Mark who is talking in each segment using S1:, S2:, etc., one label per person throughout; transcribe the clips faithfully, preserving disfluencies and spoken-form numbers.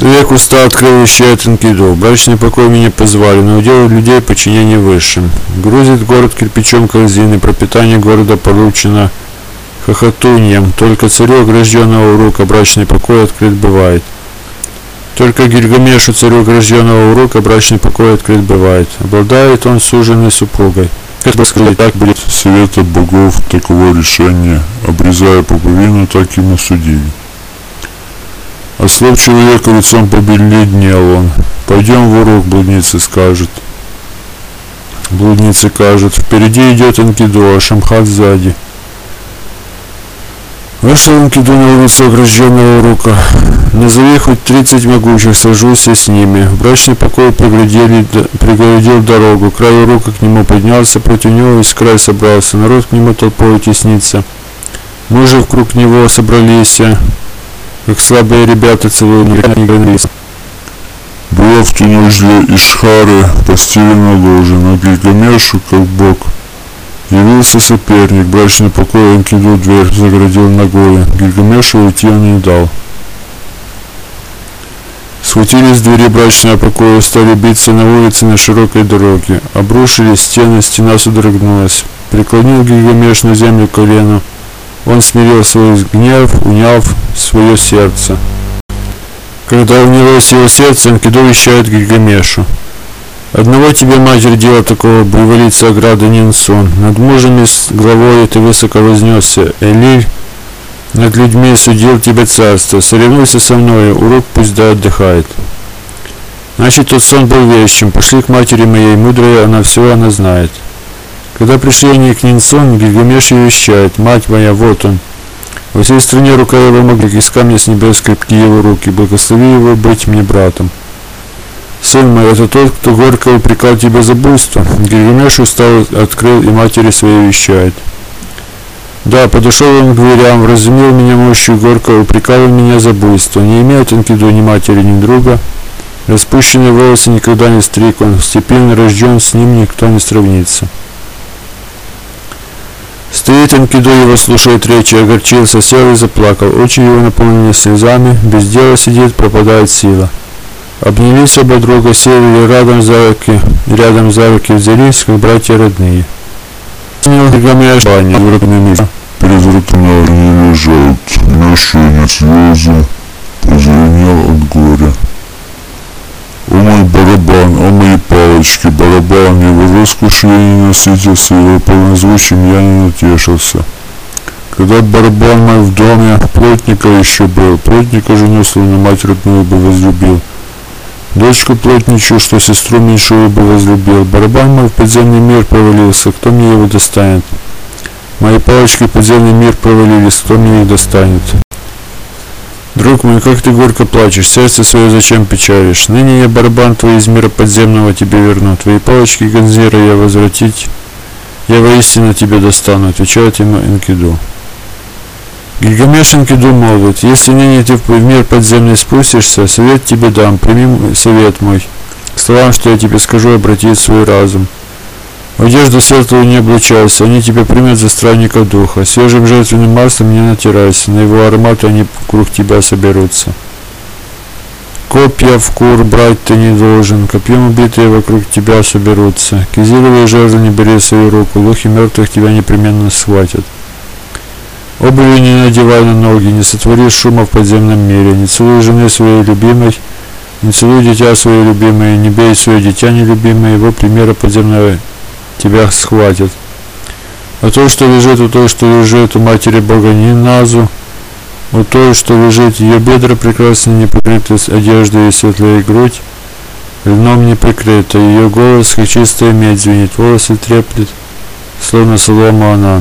S1: Человек устал, открыл вещает Энкиду. Брачный покой меня позвали, но удел людей подчинение высшим. Грузит город кирпичом корзины, пропитание города поручено хохотуньям. Только царю, огражденного урука, брачный покой открыт бывает. Только Гильгамешу, царю, огражденного урука, брачный покой открыт бывает. Обладает он суженной супругой. Как бы сказать, так будет
S2: совета богов такого решения, обрезая пуповину, так ему судили. А слов человека лицом побледнел он. Пойдем в урок, блудницы скажет. Блудницы кажут. Впереди идет Энкиду, а Шамхат сзади. Вышел Энкиду на улицу огражденного урука. Назови хоть тридцать могучих, сажусь с ними. В брачный покой пригородил дорогу. Край урука к нему поднялся, против него весь край собрался. Народ к нему толпой теснится. Мужи вокруг него собрались, как слабые ребята целуют. Было в ту ночь для Ишхары постелено ложе, но Гильгамешу, как бог, явился соперник. Брачный покой Энкиду дверь загородил ногой. Гильгамешу уйти он не дал. Схватились двери брачного покоя, стали биться на улице на широкой дороге. Обрушились стены, стена содрогнулась. Преклонил Гильгамеш на землю колено. Он смирил свой гнев, уняв свое сердце. Когда унялось его сердце, Энкиду вещает Гильгамешу. Одного тебе, матерь, дела такого, привалиться ограда Нинсон. Над мужами с главой ты высоко вознесся. Элиль над людьми судил тебе царство. Соревнуйся со мною, урок пусть да отдыхает. Значит, тот сон был вещим. Пошли к матери моей, мудрая, она все она знает. Когда пришли они к Нинсон, Гильгамеш ей вещает. Мать моя, вот он. Во всей стране рука его могла, из камня с небес крепки его руки. Благослови его быть мне братом. Сын мой, это тот, кто горько упрекал тебя за буйство. Гильгамеш устал, открыл и матери своей вещает. Да, подошел он к дверям, вразумил меня мощью, горько упрекал меня за буйство. Не имеет Энкиду ни матери, ни друга. Распущенные волосы никогда не стриг он, степенно рожден, с ним никто не сравнится. Стоит Энкиду, его слушает речи, огорчился, сел и заплакал. Очи его наполнены слезами, без дела сидит, пропадает сила. Обнялись оба друга, сели рядом за руки, рядом за руки взялись, как братья родные. Гильгамеш, перед руками не лежат, нащели слезы, позеленел от горя. О мой барабан, о мои палочки, барабан, его роскошью я не насытился, его полнозвучием я не натешился. Когда барабан мой в доме, плотника еще был, плотника жену, словно мать родную бы возлюбил. Дочку плотничью, что сестру меньшую бы возлюбил. Барабан мой в подземный мир провалился, кто мне его достанет? Мои палочки в подземный мир провалились, кто мне их достанет? Друг мой, как ты горько плачешь, сердце свое зачем печалишь? Ныне я барабан твой из мира подземного тебе верну, твои палочки Ганзира я возвратить, я воистину тебе достану, отвечает ему Энкиду. Гильгамеш Энкиду молвит, если ныне ты в мир подземный спустишься, совет тебе дам, прими совет мой. К словам, что я тебе скажу, обрати свой разум. В одежду светлую не облачайся, они тебя примут за странника духа. Свежим жертвенным маслом не натирайся, на его аромат они вокруг тебя соберутся. Копья в кур брать ты не должен, копьем убитые вокруг тебя соберутся. Кизиловые жезлы не бери в свою руку, духи мертвых тебя непременно схватят. Обуви не надевай на ноги, не сотвори шума в подземном мире, не целуй жены своей любимой, не целуй дитя свое любимое, не бей свое дитя нелюбимое, его примера подземного тебя схватят. А то, что лежит, у той, что лежит у матери Бога Ниназу, у той, что лежит, ее бедра прекрасно не покрыты одеждой и светлая грудь, льном не прикрыта, ее голос, как чистая медь, звенит, волосы треплет, словно солома она.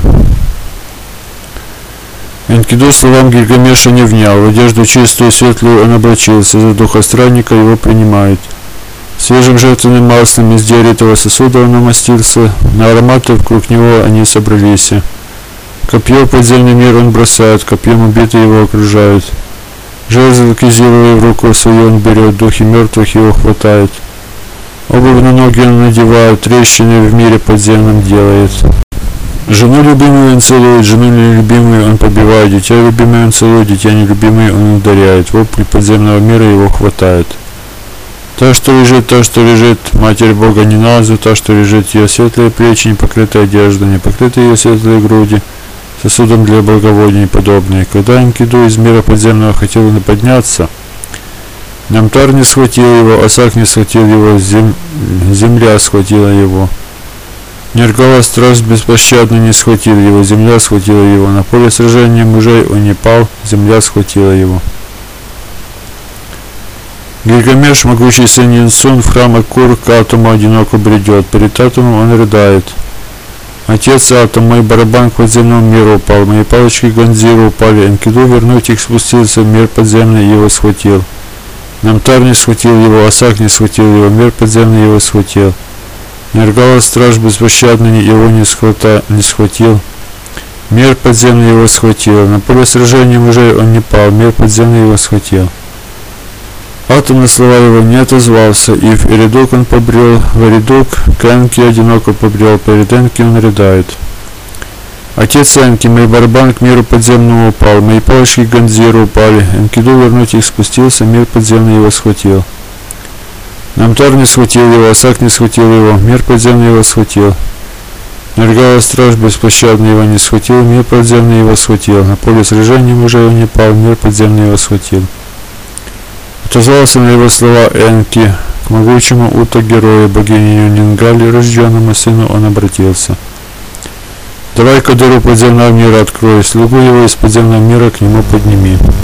S2: Энкиду словам Гильгамеша не внял, в одежду чистую и светлую он облачился, за духа странника его принимают. Свежим жертвенным маслом из диоритового сосуда он намастился, на ароматы вокруг него они собрались. Копье в подземный мир он бросает, копьем убитые его окружают. Жезл кизиловый в руку свою он берет, духи мертвых его хватают. Обувь на ноги он надевает, трещины в мире подземном делает.
S1: Жену любимую он целует, жену нелюбимую он побивает, дитя любимое он целует, дитя нелюбимое он ударяет. Вопли подземного мира его хватает. Та, что лежит, та, что лежит, Матерь Бога не назову, та, что лежит, ее светлые плечи, не покрытые одеждой, не покрытые ее светлые груди, сосудом для благовоний подобные. Когда Энкиду из мира подземного хотел подняться, Намтар не схватил его, Асак не схватил его, зем... земля схватила его. Нергала страж беспощадно не схватил его, земля схватила его. На поле сражения мужей он не пал, земля схватила его. Гильгамеш, могучий сын Янсун, в храм Акур к Атому одиноко бредет. Перед Атомом он рыдает. Отец Атом, мой барабан к подземному миру упал, мои палочки Ганзиру упали. Энкиду вернуть их спустился в мир подземный и его схватил. Намтар не схватил его, Асак не схватил его, мир подземный его схватил. Нергала страж беспощадный его не, схвата, не схватил. Мир подземный его схватил. На поле сражения мужей он не пал, мир подземный его схватил. Атом на слова его не отозвался, и в Эридук он побрел, в Эридук к Энке одиноко побрел, перед Энки он рыдает. Отец Энки, мой барабан к миру подземному упал, мои палочки Ганзиру упали, Энкиду вернуть их спустился, мир подземный его схватил. Намтар не схватил его, Асак не схватил его, мир подземный его схватил. Нергала страж беспощадный его не схватил, мир подземный его схватил. На поле сражения мужей он не пал, мир подземный его схватил. Отозвался на его слова Энки, к могучему Ута-герою, богине Нингали, рожденному сыну, он обратился. Давай-ка дыру подземного мира открой, слугу его из подземного мира к нему подними.